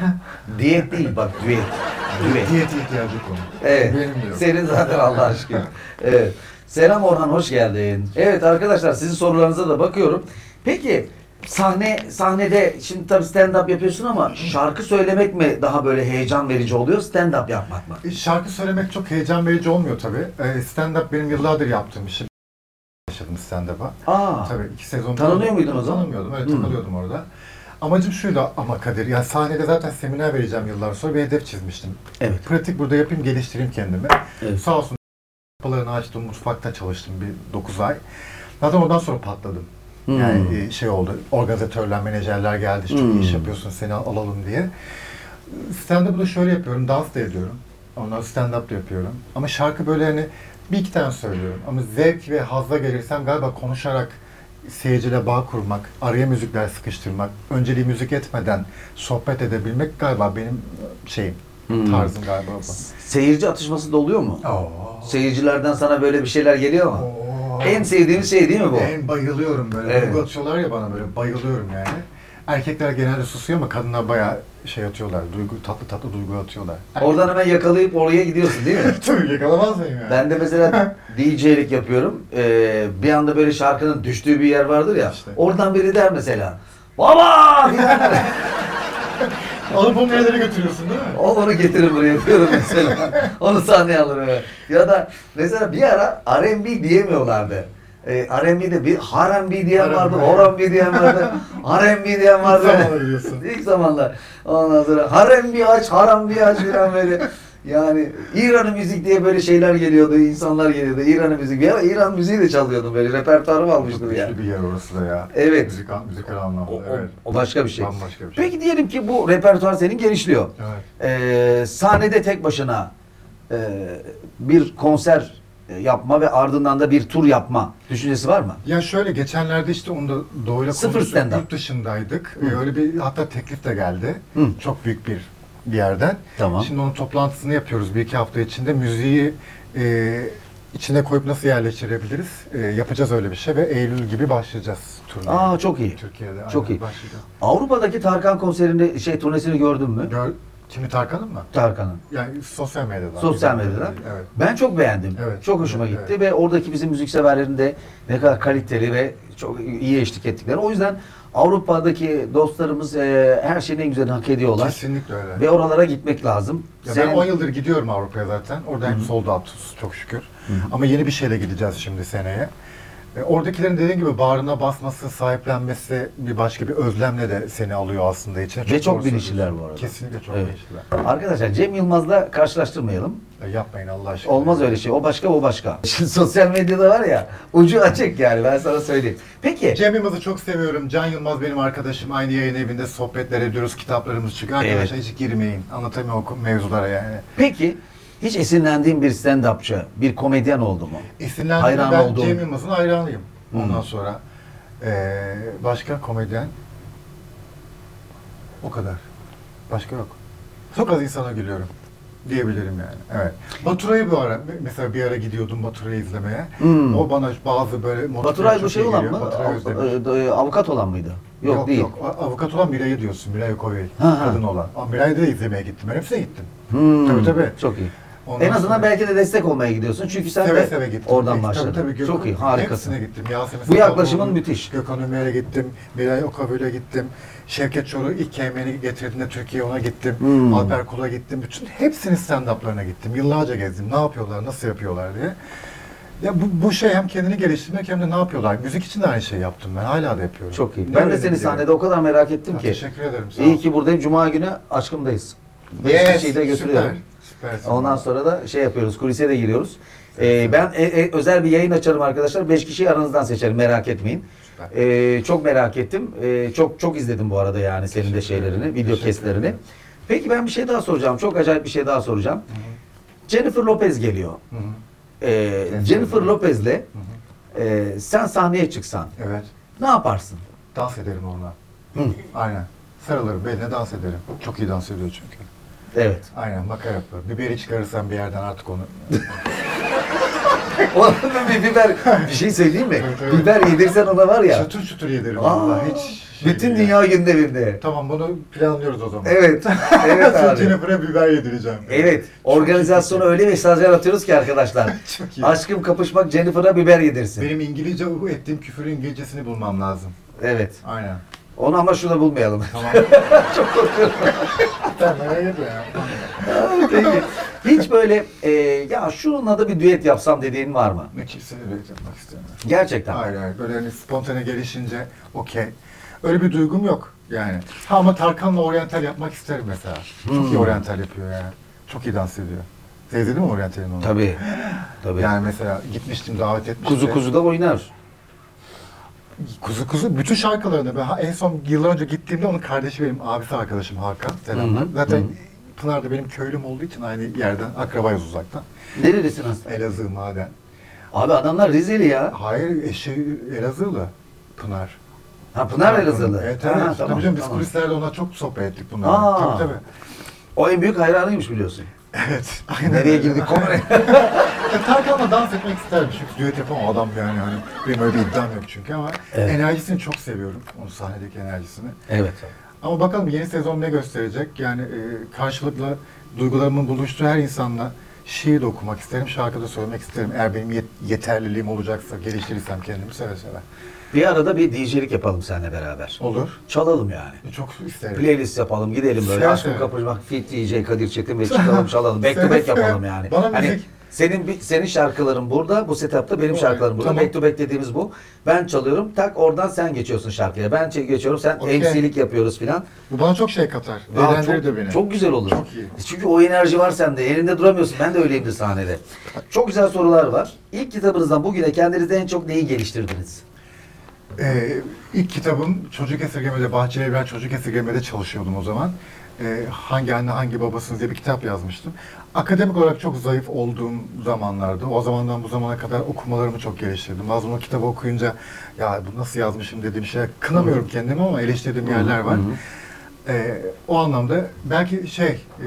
Diyet değil bak düet. Düet. Diyet ihtiyacı konu. Evet. Benim de yok. Senin zaten Allah aşkına. Evet. Selam Orhan hoş geldin. Evet arkadaşlar sizin sorularınıza da bakıyorum. Peki sahne sahnede şimdi tabii stand up yapıyorsun ama şarkı söylemek mi daha böyle heyecan verici oluyor stand up yapmak mı? E, Şarkı söylemek çok heyecan verici olmuyor tabii. E, Stand-up benim yıllardır yaptığım bir şey. Başladım stand-up'a. Aa. Tabii iki sezon. Tanınıyor muydun o zaman? Tanımıyordum, öyle Hmm. takılıyordum orada. Amacım şuydu ama Kadir, yani sahnede zaten seminer vereceğim yıllar sonra bir hedef çizmiştim. Evet. Pratik burada yapayım, geliştireyim kendimi. Evet. Sağ olsun kapılarını açtım, mutfakta çalıştım bir dokuz ay. Zaten oradan sonra patladım. Hmm. Yani e, şey oldu, organizatörler, menajerler geldi, çok Hmm. iyi iş yapıyorsun, seni alalım diye. Stand-up'ı da şöyle yapıyorum, dans da ediyorum. Ondan stand-up da yapıyorum. Ama şarkı böyle hani bir iki tane söylüyorum. Ama zevk ve hazla gelirsem galiba konuşarak seyirciyle bağ kurmak, araya müzikler sıkıştırmak, önceliği müzik etmeden sohbet edebilmek galiba benim şeyim, Hmm. tarzım galiba bu. Seyirci atışması da oluyor mu? Oo. Seyircilerden sana böyle bir şeyler geliyor mu? Oo. En sevdiğimiz şey değil mi bu? En bayılıyorum böyle. Evet. Duygu atıyorlar ya bana böyle, bayılıyorum yani. Erkekler genelde susuyor ama kadınlar bayağı şey atıyorlar, duygu, tatlı tatlı duygu atıyorlar. Oradan hemen yakalayıp oraya gidiyorsun değil mi? Tabii yakalamaz mıyım yani? Ben de mesela D J'lik yapıyorum. Ee, bir anda böyle şarkının düştüğü bir yer vardır ya. İşte. Oradan biri der mesela. Baba! filan. Alıp onu nerelere götürüyorsun değil mi? O onu getirir buraya yapıyorum mesela. Onu sahneye alırım. evet. Ya da mesela bir ara R and B diyemiyorlardı. Ee, R and B'de bir R and B diyen vardı, R and B. R and B diyen vardı, R and B diyen vardı. İlk zamanlar diyorsun. İlk zamanlar. Ondan sonra R and B aç, R and B aç falan böyle. Yani İran'ı müzik diye böyle şeyler geliyordu, insanlar geliyordu. İran'ı müzik. Bir ara İran müziği de çalıyordum böyle. Repertuarım almıştım ya. Güçlü bir yer orası da ya. Evet. Müzik, müzikal anlamda, O, o- evet. o başka bir şey. Bambaşka bir şey. Peki diyelim ki bu repertuar senin genişliyor. Evet. Ee, sahnede tek başına e, bir konser yapma ve ardından da bir tur yapma düşüncesi var mı? Ya şöyle geçenlerde işte onu da Doğu'yla Sıfır konuştuk. stand-up. Yurt dışındaydık. Ee, öyle bir hatta teklif de geldi. Hı. Çok büyük bir bir yerden. Tamam. Şimdi onun toplantısını yapıyoruz bir iki hafta içinde. Müziği e, içine koyup nasıl yerleştirebiliriz? E, yapacağız öyle bir şey ve Eylül gibi başlayacağız turneye. Aa çok iyi. Türkiye'de. Çok aynen iyi. başlayacağız. Avrupa'daki Tarkan konserini şey turnesini gördün mü? Gör, kimi Tarkan'ın mı? Tarkan'ın. Yani sosyal medyadan. Sosyal medyadan. Evet. Ben çok beğendim. Evet. Çok hoşuma Evet, gitti evet. ve oradaki bizim müzikseverlerin de ne kadar kaliteli ve çok iyi eşlik ettikleri. O yüzden Avrupa'daki dostlarımız e, her şeyin en güzelini hak ediyorlar. Kesinlikle öyle. Ve oralara gitmek lazım. Ya Senin- ben on yıldır gidiyorum Avrupa'ya zaten. Orada hep sold out çok şükür. Ama yeni bir şeyle gideceğiz şimdi seneye. E, oradakilerin dediğin gibi bağrına basması, sahiplenmesi bir başka bir özlemle de seni alıyor aslında içine. Ve çok doğru bilinçliler söylüyorsun. bu arada. Kesinlikle çok Evet. bilinçliler. Arkadaşlar Cem Yılmaz'la karşılaştırmayalım. E, yapmayın Allah aşkına. Olmaz öyle şey. O başka, o başka. Şimdi sosyal medyada var ya, ucu açık yani ben sana söyleyeyim. Peki. Cem Yılmaz'ı çok seviyorum. Can Yılmaz benim arkadaşım. Aynı yayın evinde sohbetler ediyoruz, kitaplarımız çıkıyor. Arkadaşlar hiç girmeyin. Anlatamıyorum o mevzulara yani. Peki hiç esinlendiğin bir stand-upçı, bir komedyen oldu mu? Esinlendim. Hayran Ben olduğum. Cem Yılmaz'ın hayranıyım. Hı. Ondan sonra e, başka komedyen o kadar. Başka yok. Çok az insana gülüyorum diyebilirim yani. Evet. Baturay'ı bu ara mesela bir ara gidiyordum Baturay'ı izlemeye. Hmm. O bana bazı böyle motive Baturay çok bu şey iyi olan geliyor. mı? Baturay Özdemir. Av- e, avukat olan mıydı? Yok, değil. Yok. A- Avukat olan Miray'ı diyorsun. Miray Koyel. Ha, ha. Kadın olan. Ama Miray'ı da izlemeye gittim. Ben hepsine gittim. Hmm, Tabii, tabii. Çok iyi. Ondan en azından sonra- belki de destek olmaya gidiyorsun. Çünkü sen Seve de seve gittim. oradan Tabii, başladın. tabii, Gökhan- Çok iyi, harikasın. Hepsine gittim. Yasemin Bu yaklaşımın Sakaloğlu, müthiş. Gökhan Ömer'e gittim. Miray Okavül'e gittim. Şevket Çoruh ilk kelimeni getirdiğinde Türkiye'ye ona gittim. Hmm. Alper Kul'a gittim. Bütün hepsinin stand-up'larına gittim. Yıllarca gezdim. Ne yapıyorlar, nasıl yapıyorlar diye. Ya bu, bu şey hem kendini geliştirmek hem de ne yapıyorlar. Müzik için de aynı şeyi yaptım ben. Hala da yapıyorum. Çok iyi. Ne Ben de öyle seni diyorum. sahnede o kadar merak ettim Ha, ki. Teşekkür ederim. Sağ İyi ol. ki buradayım. Cuma günü aşkımdayız. Beş Yes, kişiyi de götürüyorum. Süper. Süpersin. Ondan sonra da şey yapıyoruz, kulise de giriyoruz. Ee, ben e, e, özel bir yayın açarım arkadaşlar. Beş kişiyi aranızdan seçerim, merak etmeyin. Süper. Ee, çok merak ettim. Ee, çok çok izledim bu arada yani senin de Teşekkür şeylerini, ederim. video Teşekkür keslerini. ederim. Peki ben bir şey daha soracağım. Çok acayip bir şey daha soracağım. Hı hı. Jennifer Lopez geliyor. Hı hı. Ee, Jennifer Jennifer Lopez. Lopez'le Hı hı. e, sen sahneye çıksan Evet. ne yaparsın? Dans ederim onunla. Hı. Aynen. Sarılırım, beline dans ederim. Çok iyi dans ediyor çünkü. Evet. Aynen, makara yapıyor. Biberi çıkarırsam bir yerden artık onu... Onun bir biber, bir şey söyleyeyim mi? Evet, evet. Biber yedirsen ona var ya. Çatır çutur yederim Aa, vallahi hiç... şey bütün değil dünya gündeminde. Tamam, bunu planlıyoruz o zaman. Evet. Evet abi. Jennifer'a biber yedireceğim. Evet. Organizasyona öyle mesajlar atıyoruz ki arkadaşlar. Çok iyi. Aşkım kapışmak Jennifer'a biber yedirsin. Benim İngilizce bu ettiğim küfürün İngilizcesini bulmam lazım. Evet. Aynen. Onu ama şurada bulmayalım. Tamam. Çok korkuyorum. Sen nereye yedin ya? Peki. Hiç böyle e, ya şununla da bir düet yapsam dediğin var mı? Ne kimseni bekletmek istemiyorum. Gerçekten. Hayır hayır. Böyle hani spontane gelişince okey. Öyle bir duygum yok yani. Ha ama Tarkan'la oryantal yapmak isterim mesela. Çok iyi Hmm. oryantal yapıyor yani. Çok iyi dans ediyor. Sen izledin mi oryantalin onu? Tabii. Tabii. Yani mesela gitmiştim, davet etmiştim. kuzu kuzu da oynar. Kuzu kuzu bütün şarkılarını ben ha- en son yıllar önce gittiğimde onun kardeşi benim abisi arkadaşım Hakan. Selamlar. Hı hı, Zaten hı. Pınar da benim köylüm olduğu için aynı yerden akrabayız uzaktan. Nerelisin aslında? Elazığ maden. Abi adamlar Rizeli ya. Hayır eşi Elazığlı Pınar. Ha Pınar Elazığlı. Evet evet. Ha, Tabii canım biz kulislerde ona çok sohbet ettik bunları. Aa. Tabii tabii. O en büyük hayranıymış biliyorsun. Evet. Aynen Nereye öyle. girdik konuya? Ya Tarkan'la dans etmek isterdim çünkü düet yapamam adam yani hani benim öyle bir iddiam yok çünkü ama Evet. enerjisini çok seviyorum. Onun sahnedeki enerjisini. Evet. Ama bakalım yeni sezon ne gösterecek? Yani e, karşılıklı duygularımın buluştuğu her insanla şiir de okumak isterim, şarkı da söylemek isterim. Eğer benim yet- yeterliliğim olacaksa, geliştirirsem kendimi seve seve. Bir arada bir D J'lik yapalım seninle beraber. Olur. Çalalım yani. E, Çok isterim. Playlist yapalım, gidelim böyle. Seve Aşkım seve. kapışmak, Fit D J Kadir Çetin ve çıkalım çalalım. Back to Seve back seve. yapalım yani. Bana Hani müzik- senin bi- senin şarkıların burada, bu setup'ta benim Vay, şarkılarım burada. tamam. Back to back dediğimiz bu. Ben çalıyorum, tak oradan sen geçiyorsun şarkıya. Ben çek- geçiyorum, sen Okey. M C'lik yapıyoruz filan. Bu bana çok şey katar. Aa, Eğlendirir çok, de beni. çok güzel olur. Çok iyi. Çünkü o enerji var sende. Yerinde duramıyorsun. Ben de öyleyimdir sahnede. Çok güzel sorular var. İlk kitabınızdan bugüne kendinizde en çok neyi geliştirdiniz? Ee, ilk kitabım Çocuk Esirgeme'de, Bahçeli Evler Çocuk Esirgeme'de çalışıyordum o zaman. Ee, hangi anne hangi babasınız diye bir kitap yazmıştım. Akademik olarak çok zayıf olduğum zamanlardı. O zamandan bu zamana kadar okumalarımı çok geliştirdim. Bazen o kitabı okuyunca ya bu nasıl yazmışım dediğim şey, kınamıyorum kendimi ama eleştirdiğim yerler var. Ee, o anlamda belki şey e,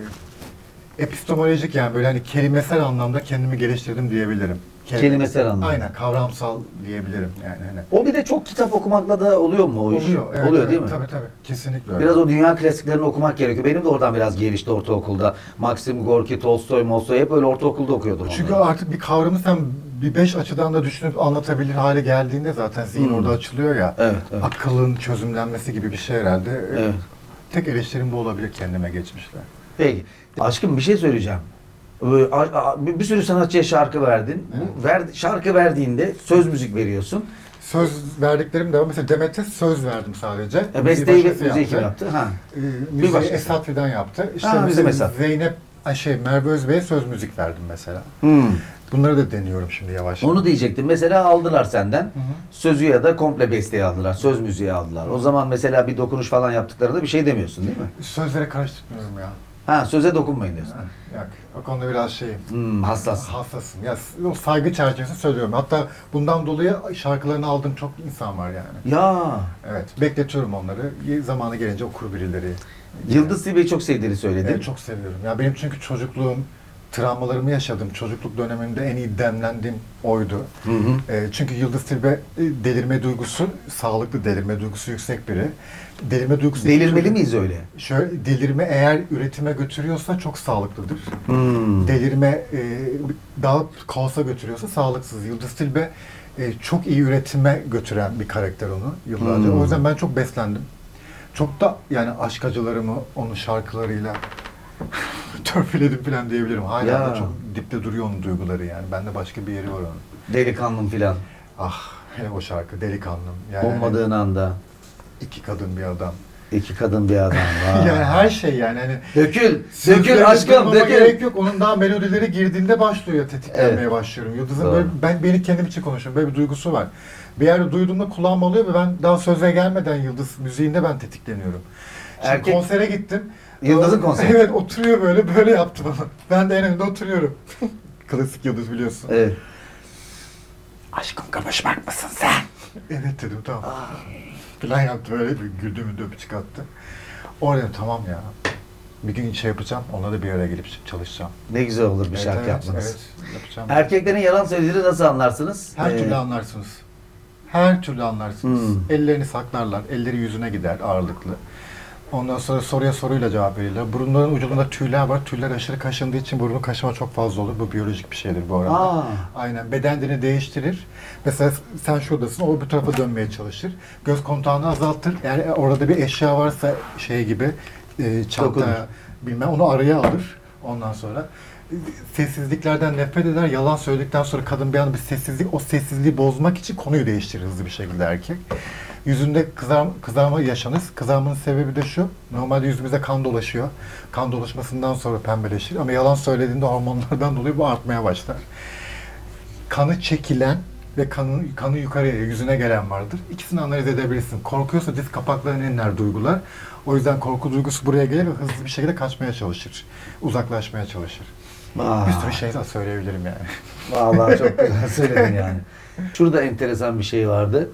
epistemolojik, yani böyle hani kelimesel anlamda kendimi geliştirdim diyebilirim. Kelime- Kelimesel anlamda. Aynen, kavramsal diyebilirim yani. Hani. O bir de çok kitap okumakla da oluyor mu o iş? Oluyor, evet, Oluyor evet, değil mi? Tabii tabii, kesinlikle öyle. Biraz o dünya klasiklerini okumak gerekiyor. Benim de oradan biraz gelişti ortaokulda. Maxim Gorki, Tolstoy, Molstoy hep öyle ortaokulda okuyordum. Çünkü onları. artık bir kavramı sen bir beş açıdan da düşünüp anlatabilir hale geldiğinde zaten zihin Hmm. orada açılıyor ya. Evet, evet. Akılın çözümlenmesi gibi bir şey herhalde. Evet. Tek eleştirim bu olabilir kendime geçmişler. Peki. Aşkım bir şey söyleyeceğim. Ee, a- a- Bir bir sürü sanatçıya şarkı verdin. Bu ver, şarkı verdiğinde söz müzik veriyorsun. Söz verdiklerim de var. Mesela Demet'e söz verdim sadece. E, besteyi ve başkası müziği kim yaptı? Ha. Ee, müziği başkası. Esat Fidan yaptı. İşte Ha, bizim mesela Esat. Zeynep, ay şey Merve Özbey'e söz müzik verdim mesela. Hmm. Bunları da deniyorum şimdi yavaş yavaş. Onu diyecektim. Mesela aldılar senden. Sözü ya da komple besteyi aldılar. Söz müziği aldılar. O zaman mesela bir dokunuş falan yaptıklarında bir şey demiyorsun değil mi? Sözlere karıştırmıyorum ya. Ha, söze dokunmayın diyorsun. Yok, o konuda biraz şeyim. Hmm, hassas. Hassasım. Ya o saygı çerçevesinde söylüyorum. Hatta bundan dolayı şarkılarını aldığım çok insan var yani. Ya. Evet, bekletiyorum onları. Zamanı gelince okur birileri. Yıldız Tilbe'yi çok sevdiğini söyledin. Evet, çok seviyorum. Ya benim çünkü çocukluğum, travmalarımı yaşadım. Çocukluk dönemimde en iyi demlendiğim oydu. Hı hı. E, çünkü Yıldız Tilbe e, delirme duygusu, sağlıklı delirme duygusu yüksek biri. Delirme duygusu... Delirmeli miyiz öyle? Şöyle, delirme eğer üretime götürüyorsa çok sağlıklıdır. Hmm. Delirme e, daha kaosa götürüyorsa sağlıksız. Yıldız Tilbe e, çok iyi üretime götüren bir karakter onu yıllarca. Hmm. O yüzden ben çok beslendim. Çok da yani aşk acılarımı onun şarkılarıyla törpüledim falan diyebilirim. Hala Ya. da çok dipte duruyor onun duyguları yani. Bende başka bir yeri var onun. Delikanlım filan. Ah, hele o şarkı Delikanlım. Yani Olmadığın anda iki kadın bir adam. iki kadın bir adam var. Yani her şey yani hani Dökül, sözlerine dökül aşkım, durmama dökül. gerek yok. Onun daha melodileri girdiğinde başlıyor, tetiklenmeye Evet. başlıyorum. Yıldız'ın Doğru. böyle, ben beni kendim için konuşuyorum. Böyle bir duygusu var. Bir yerde duyduğumda kulağım alıyor ve ben daha söze gelmeden Yıldız müziğinde ben tetikleniyorum. Şimdi Erkek- konsere gittim. Yıldız'ın O- konseri. Evet, oturuyor böyle, böyle yaptı bana. Ben de en önünde oturuyorum. Klasik Yıldız biliyorsun. Evet. Aşkım kavuşmak mısın sen? Evet dedim, tamam. Plan yaptı böyle, bir güldü mündü öpücük attı. Orada dedim, tamam ya. Bir gün şey yapacağım, onunla da bir araya gelip çalışacağım. Ne güzel olur bir Evet, şarkı evet, yapmanız. Evet, yapacağım. Erkeklerin yalan söylediğini nasıl anlarsınız? Her Ee, türlü anlarsınız. Her türlü anlarsınız. Hmm. Ellerini saklarlar, elleri yüzüne gider ağırlıklı. Ondan sonra soruya soruyla cevap verirler. Burunların ucunda tüyler var. Tüyler aşırı kaşındığı için burnu kaşıma çok fazla olur. Bu biyolojik bir şeydir bu arada. Aa. Aynen. Beden dilini değiştirir. Mesela sen şuradasın, o bu tarafa dönmeye çalışır. Göz kontağını azaltır. Eğer orada bir eşya varsa şey gibi, e, çanta, Dokunur. bilmem, onu araya alır. Ondan sonra e, sessizliklerden nefret eder. Yalan söyledikten sonra kadın bir anda bir sessizlik, o sessizliği bozmak için konuyu değiştirir hızlı bir şekilde erkek. Yüzünde kızar, kızarma yaşanır. Kızarmanın sebebi de şu, normalde yüzümüze kan dolaşıyor. Kan dolaşmasından sonra pembeleşir ama yalan söylediğinde hormonlardan dolayı bu artmaya başlar. Kanı çekilen ve kanın, kanı yukarıya, yüzüne gelen vardır. İkisini analiz edebilirsin. Korkuyorsa diz kapaklarını inler duygular. O yüzden korku duygusu buraya gelir ve hızlı bir şekilde kaçmaya çalışır. Uzaklaşmaya çalışır. Aa. Bir sürü şey daha söyleyebilirim yani. Vallahi çok güzel söyledin yani. Şurada enteresan bir şey vardı.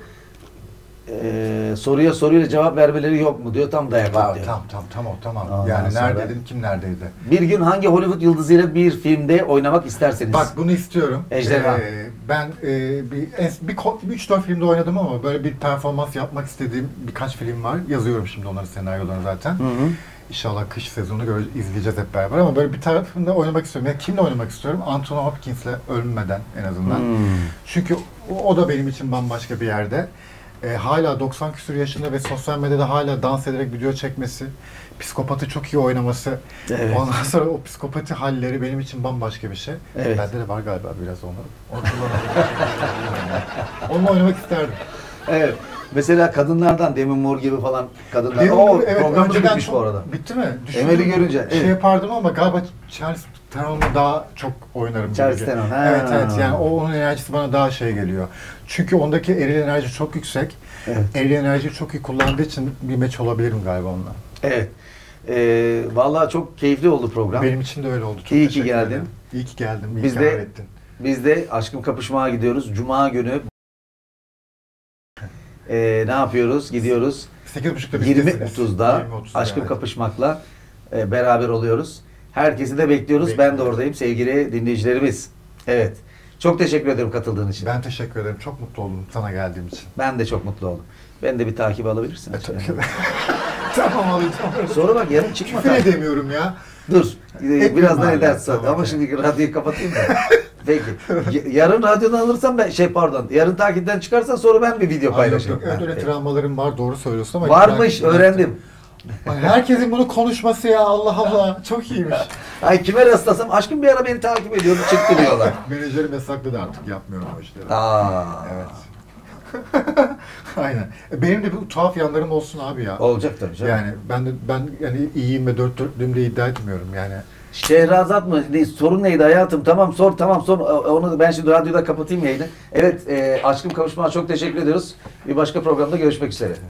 Ee, soruya soruyla cevap vermeleri yok mu diyor, tam dayak Var, atıyor. tamam tamam tamam tamam. Ondan Yani sonra- neredeydin, kim neredeydi? Bir gün hangi Hollywood yıldızıyla bir filmde oynamak isterseniz? Bak bunu istiyorum. Ejderha. Ee, ben e, bir es- bir üç dört filmde oynadım ama böyle bir performans yapmak istediğim birkaç film var. Yazıyorum şimdi onların senaryolarını zaten. Hı hı. İnşallah kış sezonu göre izleyeceğiz hep beraber ama böyle bir tarafında oynamak istiyorum. Ya kimle oynamak istiyorum? Anthony Hopkins'le, ölmeden en azından. Hmm. Çünkü o, o da benim için bambaşka bir yerde. Ee, hala doksan küsur yaşında ve sosyal medyada hala dans ederek video çekmesi, psikopatı çok iyi oynaması, Evet. ondan sonra o psikopati halleri benim için bambaşka bir şey. Evet. Bende de var galiba biraz onu. Onu kullanıyorum. Onunla oynamak isterdim. Evet. Mesela kadınlardan Demi Moore gibi falan kadınlar. Benim- Oo, evet, programı da önceden bitmiş çok- bu arada. Bitti mi? Emel'i görünce, Şey evet. yapardım ama galiba Charles Tenor'la daha çok oynarım. Charles gibi. Tenor, ha. Evet evet yani o onun enerjisi bana daha şey geliyor. Çünkü ondaki eril enerji çok yüksek. Evet. Eril enerjiyi çok iyi kullandığı için bir meç olabilirim galiba onunla. Evet. Ee, vallahi çok keyifli oldu program. Benim için de öyle oldu. Çok İyi ki teşekkür geldin. ederim. İyi ki geldin. İyi Biz ki de- davet ettin. Biz de Aşkım Kapışma'ya gidiyoruz. Cuma günü ee, ne yapıyoruz? Gidiyoruz. sekiz buçukta yirmi bizdesiniz. otuzda yirmi otuzda, Aşkım evet. Kapışmak'la e, beraber oluyoruz. Herkesi de bekliyoruz. Ben de Bekliyoruz. oradayım sevgili dinleyicilerimiz. Evet. Çok teşekkür ederim katıldığın için. Ben, Ben teşekkür ederim. Çok mutlu oldum sana geldiğim için. de çok mutlu oldum. Ben de bir takip alabilirsin. E, tabii ki de. Tamam alacağım. Sonra bak yarın çıkma. Küfür edemiyorum ya. Dur. Ee, Etmeyeyim Birazdan hala, edersin. tamam, Ama okay. şimdi radyoyu kapatayım da. Peki. Y- Yarın radyodan alırsam ben şey pardon. Yarın takipten çıkarsan sonra ben bir video paylaşırım. Evet Ha, öyle peki. travmalarım var doğru söylüyorsun ama. Varmış öğrendim. Herkesin bunu konuşması ya Allah Allah çok iyiymiş. Ay kime rastlasam aşkım bir ara beni takip ediyordu çıktı diyorlar. Menajerim yasakladı artık yapmıyorum o işleri. Aa. Evet. Aynen. E, Benim de bir tuhaf yanlarım olsun abi ya. Olacak tabii canım. Yani ben de ben yani iyiyim ve dört dörtlüğüm de iddia etmiyorum yani. Şehrazat mı? Ne, sorun neydi hayatım? Tamam sor tamam sor. Onu ben şimdi radyoda kapatayım yayını. Evet e, Aşkım Kavuşma'a çok teşekkür ediyoruz. Bir başka programda görüşmek üzere.